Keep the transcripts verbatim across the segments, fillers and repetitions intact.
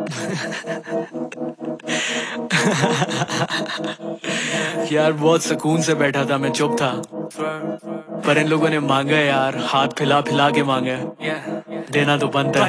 यार बहुत सुकून से बैठा था, मैं चुप था, पर इन लोगों ने मांगा यार, हाथ फिला फिला के मांगा, देना तो बनता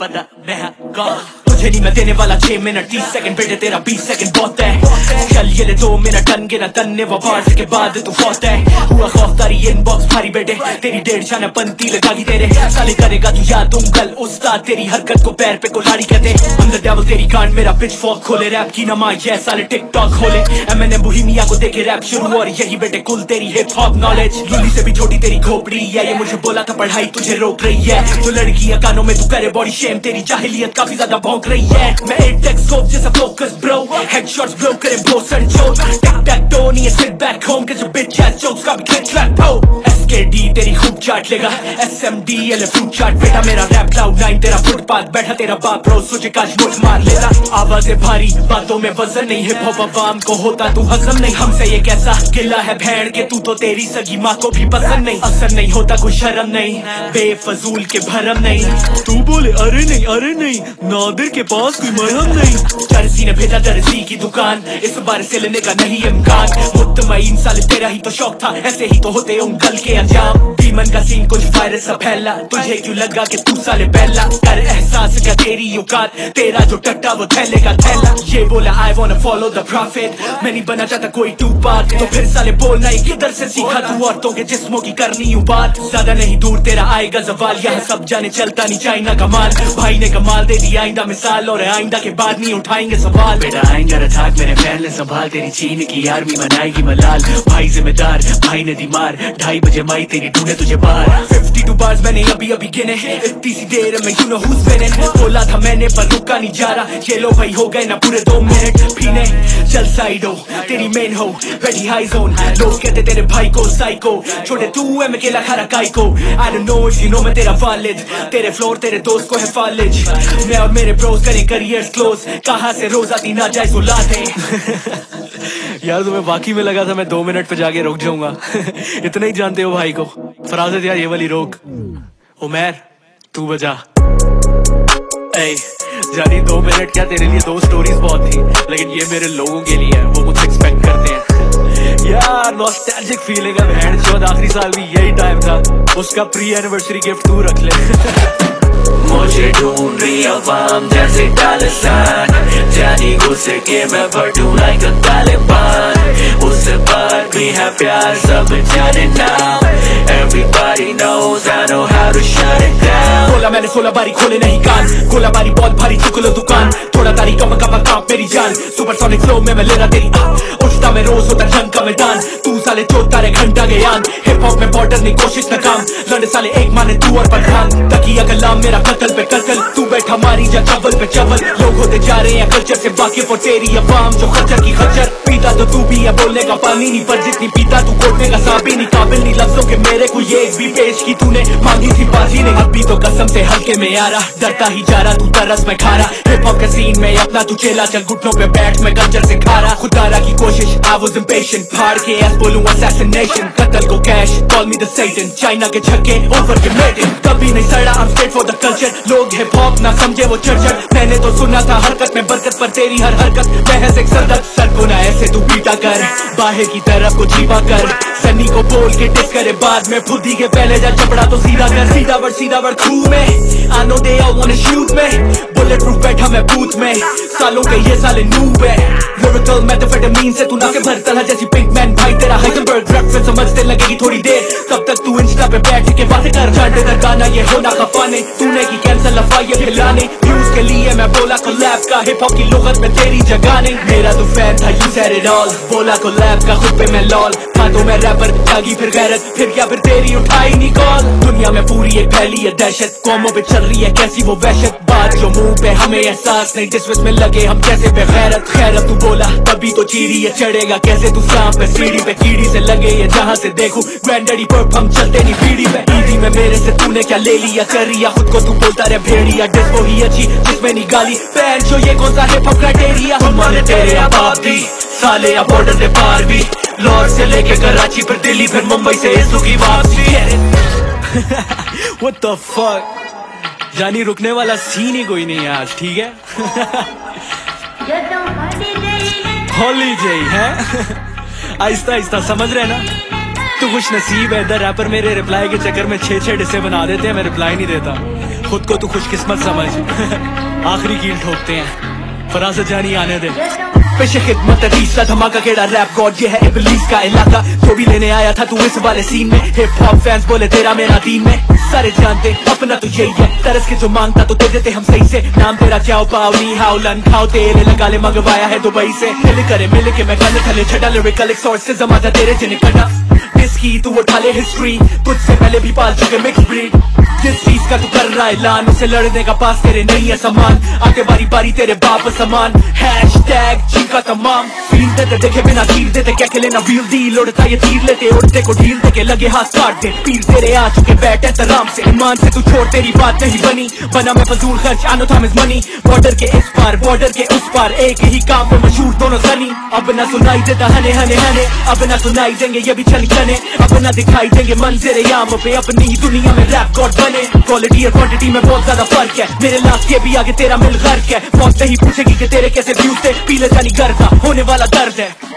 है। तुझे नहीं मैं देने वाला छह मिनट तीस सेकंड, बेटे तेरा बीस सेकंड बहुत है। चल ये ले दो मिनट टन के ना तन्ने वो बार के बाद तू फौत है। हुआ खौफ तारी इनबॉक्स भारी बेटे, तेरी डेढ़ जाना पंती लगागी तेरे साले, करेगा तू याद उंगल उस्ताद, तेरी हरकत को पैर पे कुल्हाड़ी कहते। अंदर डेविल तेरी कांड मेरा पिच फॉक खोले, रैप की नमा ये साले टिकटॉक खोले। एमएनएम बोहेमिया को देखे रैप शुरू, और यही बेटे कुल तेरी हिप हॉप नॉलेज। लुली से भी छोटी तेरी खोपड़ी है, ये मुझे बोला था पढ़ाई तुझे रोक रही है। जो लड़कियां कानों में तू करे बॉडी शेम, तेरी जाहिलियत काफी ज्यादा भौंक रही है। मैं एक टेक्सकोप जैसा फोकस ब्रो, हेडशॉट्स ब्लो करे ब्रो सर चोट। टिक टैक टो नहीं है सिट बैक होम के जो बिच एस जोक्स का भी क्लिक क्लैक हो। एसकेडी तेरी खूब चाट लेगा, एसएमडी एल फ्रूट चाट बेटा मेरा रैप क्लाउड नाइन तेरा फुटपाथ बैठा तेरा बाप रोज सोचे काश नोट मार लेता। आवाजें भारी बातों में वजन नहीं, हिप हॉप अवाम को होता तू हजम नहीं। हमसे ये कैसा गिला है भैन के तू तो तेरी सगी माँ को भी पसंद नहीं। असर नहीं होता कोई शर्म नहीं, बेफजूल के भरम नहीं। तू बोले अरे नहीं अरे नहीं, नादिर के पास कोई मरहम नहीं। दर्जी ने भेजा दर्जी की दुकान, इस बार से लेने का नहीं इम्कान। मुतमईन साले तेरा ही तो शौक था, ऐसे ही तो होते उंगल के अंजाम। बीमन का सीन कुछ वायरस सा फैला, तुझे क्यों लगा कि तू साले पहला। कर एहसास क्या तेरी औकात, तेरा जो टट्टा वो थैले का थैला। ये बोला I wanna follow the profit, मैं नहीं बना चाहता कोई टू पार्ट। तो फिर साले बोलना ये किधर से सीखा तू, औरतों के जिस्मों की करनी यूं बात। ज्यादा नहीं दूर तेरा आएगा जवाल, यहाँ सब जाने चलता नहीं चाइना का माल। भाई ने कमाल दे दिया आइंदा मिसाल, और आइंदा के बाद नहीं उठाएंगे सवाल। बेटा आएंगे अटैक मेरे फैन ने संभाल, तेरी चीन की आर्मी मनाएगी मलाल। भाई जिम्मेदार भाई ने दी मार, ढाई बजे माई तेरी ढूंढे तुझे बाहर। फिफ्टी टू बार्स मैंने अभी अभी गिने, इतनी सी देर में यू नो हुज विनिंग। बोला था मैंने पर रुका नहीं जा रहा, ये लो भाई हो गए ना पूरे दो मिनट पीने। चल साइड हो तेरी मेन हो, रेडी हाई जोन। लोग कहते तेरे भाई को साइको, छोटे तू है मैं अकेला खरा काय को। I don't know if you know मैं तेरा वालिद, तेरे फ्लोर तेरे दोस्त को है फालिज। मैं और मेरे ब्रोस करें करियर्स क्लोज, कहाँ से रोज आती ना जाए सुलाते। यार तुम्हें बाकी में लगा था मैं दो मिनट पे जाके रुक जाऊंगा। इतना ही जानते हो भाई को। फराजत यार ये वाली रोक। उमर तू बजा। ए जानी दो मिनट क्या तेरे लिए दो स्टोरीज बहुत थी, लेकिन ये मेरे लोगों के लिए है, वो मुझसे एक्सपेक्ट करते हैं। यार नॉस्टैल्जिक फीलिंग है बहन चोद, आखिरी साल भी यही टाइम था, उसका प्री एनिवर्सरी गिफ्ट तू रख ले। मुझे ढूंढ रही अवाम जैसे तालिबान, जानी गुस्से के मैं बढ़ूं लाइक अ तालिबान। उससे बात भी है प्यार सब जाने नाम, everybody knows I know how to shut it down। बोला मैंने सोलह बारी खोले नहीं कान, गोला बारी बहुत भारी चुक लो दुकान। थोड़ा तारी कम कम कांप मेरी जान, सुपरसोनिक फ्लो में मैं लेना तेरी आ। उठता मैं रोज होता जंग का मैदान, तू साले चोट तारे घंटा गयान। हिप हॉप में बॉर्डर नहीं कोशिश न काम, लड़े साले एक माने तू और पठान। तकिया कलाम मेरा कत्ल पे कत्ल, तू बैठा मारी जा चवल पे चवल। लोग होते जा रहे हैं कल्चर से वाकिफ, और तेरी अवाम जो खच्चर की खच्चर। पीता तो तू भी है बोलने का पानी नहीं, पर जितनी पीता तू कोटने का सांबी नहीं। काबिल नहीं लफ्जों के मेरे को ये एक भी पेश की तूने, मांगी थी बाजी ने। अभी तो कसम से हल्के में आ रहा, डरता ही जा रहा तू तरस में खा रहा। हिप हॉप के सीन में अपना तू चेला, चल घुटनों पे बैठ मैं कल्चर से खा रहा। खुदारा की कोशिश I was impatient, फाड़ के एस बोलूं assassination। कत्ल को cash call me the Satan, China के छक्के ओवर के मेटिंग। कभी नहीं सड़ा I'm straight for the culture, लोग हिप हॉप ना समझे वो चर्चर। मैंने तो सुना था हरकत में बरकत, पर तेरी हर हरकत महज एक सरदर्द। सर को ना ऐसे तू पीटा कर, बाहर की तरफ को छीपा कर। सनी को बोल के डिस करे बाद में, फुदी के पहले जा चपड़ा तो सीधा कर। सीधा वर्ड सीधा वर्ड खूह में, I know they all wanna shoot me। Bulletproof बैठा मैं बूथ में, सालों के ये साले नूब है। लिरिकल मेथाम्फेटामीन से तू ना के भरता है जैसी पिंकमैन। भाई तेरा हाइजेनबर्ग रेफरेंस समझते लगेगी थोड़ी देर, तब तक तू इंस्टा पे बैठ के बातें कर। चाटे दर गाना ये होना खफा नहीं, तूने की कैंसल लफाई ये खिलाने। व्यूज के लिए मैं बोला कोलैब का, हिप हॉप की लुगत में तेरी जगह नहीं। मेरा तो फैन था यू सेड इट ऑल, बोला कोलैब का खुद पे मैं लॉल। था तो मैं रैपर जागी फिर गैरत, फिर क्या फिर तेरी उठाई नहीं कॉल। दुनिया में पूरी एक फैली है दहशत, कौमों पे चल रही है कैसी वो वहशत। बात जो मुंह पे हमें एहसास नहीं, डिसमिस में लगे हम कैसे बेगैरत। खैर अब तू बोला तभी तो चीरी है, चढ़ेगा कैसे तू सांप पे सीढ़ी पे। कीड़ी से लगे ये जहाँ से देखूं, ग्रैंडडी पर हम चलते नहीं पीढ़ी पे। ईदी में मेरे से तूने क्या ले लिया, कर रिया खुद को तू बोलता रहे भेड़िया। डिस्को ही अच्छी जिसमें नहीं गाली, फैन जो ये कौन सा हिप हॉप क्राइटेरिया। हमारे तेरे अबाब भी साले या बॉर्डर से पार भी, लाहौर से लेके कराची फिर दिल्ली फिर मुंबई से इसु की वापसी। What the fuck? जानी रुकने वाला सीन ही कोई नहीं है आज, ठीक है। होली जय है। आहिस्ता आहिस्ता समझ रहे ना, तू खुश नसीब है। इधर रैपर मेरे रिप्लाई के चक्कर में छह छह डिस्से बना देते हैं, मैं रिप्लाई नहीं देता। खुद को तू खुशकिस्मत समझ। आखिरी कील ठोकते हैं, फरासत जानी आने दे। पेशे खिदमत तीसरा धमाका केड़ा रैप गॉड, ये है इबलीस का इलाका। जो भी लेने आया था तू इस वाले सीन में, हिप हॉप फैंस बोले तेरा मेरा दीन में। सारे जानते अपना तो यही है, तरस के जो मांगता तो दे देते हम सही से। नाम तेरा चाओ पाओ नी हाउ लन खाओ, तेरे लगा ले मंगवाया है दुबई से। मिल करे मिल के मैं गल थले छड़ा, लिरिकल सोर्स से जमाता तेरे जिन्हें कटा। इसकी तू उठा ले हिस्ट्री, तुझसे पहले भी पाल चुके मिक्स ब्रीड। जिस चीज का तू कर रहा है ऐलान, उसे लड़ने का पास तेरे नहीं है सामान। आते बारी बारी तेरे बाप समान, हैश टैग चीका तमाम। फील देते देखे बिना तीर देते, क्या खेले ना व्हील डील। उड़ता ये तीर लेते उड़ते को ढील देके लगे हाथ काट दे। पीर तेरे आ चुके बैठ एहतराम से, ईमान से तू छोड़ तेरी बात नहीं बनी। बना मैं फजूल खर्च आनो था मिस मनी। बॉर्डर के इस पार बॉर्डर के उस पार, एक ही काम पे मशहूर दोनों सनी। अब ना सुनाई देता हने हने हने, अब ना सुनाई देंगे ये भी छन छने। अब ना दिखाई देंगे मंजरे याम पे, अपनी ही दुनिया में रैप गॉड बने। क्वालिटी और क्वांटिटी में बहुत ज्यादा फर्क है, मेरे लास्ट के भी आगे तेरा मिल गर्क है। मौत नहीं पूछेगी कि तेरे कैसे व्यूज थे, पीले जानी घर का होने वाला दर्द है।